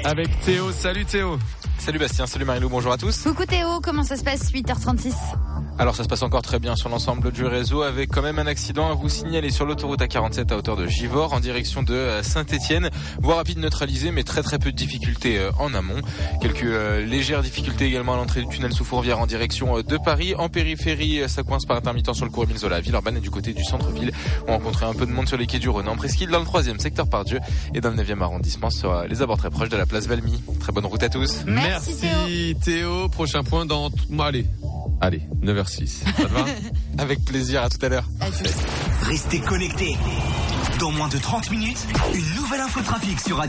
avec Théo. Salut Théo. Salut Bastien, salut Marilou, bonjour à tous. Coucou Théo, comment ça se passe 8h36? Alors ça se passe encore très bien sur l'ensemble du réseau avec quand même un accident à vous signaler sur l'autoroute A47 à hauteur de Givors en direction de Saint-Étienne. Voie rapide neutralisée mais très peu de difficultés en amont. Quelques légères difficultés également à l'entrée du tunnel sous Fourvière en direction de Paris. En périphérie, ça coince par intermittent sur le cours Émile Zola à Villeurbanne et du côté du centre-ville. On rencontrait un peu de monde sur les quais du Rhône en presqu'île dans le 3e secteur Pardieu et dans le 9e arrondissement sur les abords très proches de la place Valmy. Très bonne route à tous. Merci Théo. Prochain point dans... Allez, 9h06. Ça te va? Avec plaisir, à tout à l'heure. Restez connectés. Dans moins de 30 minutes, une nouvelle infotrafic sur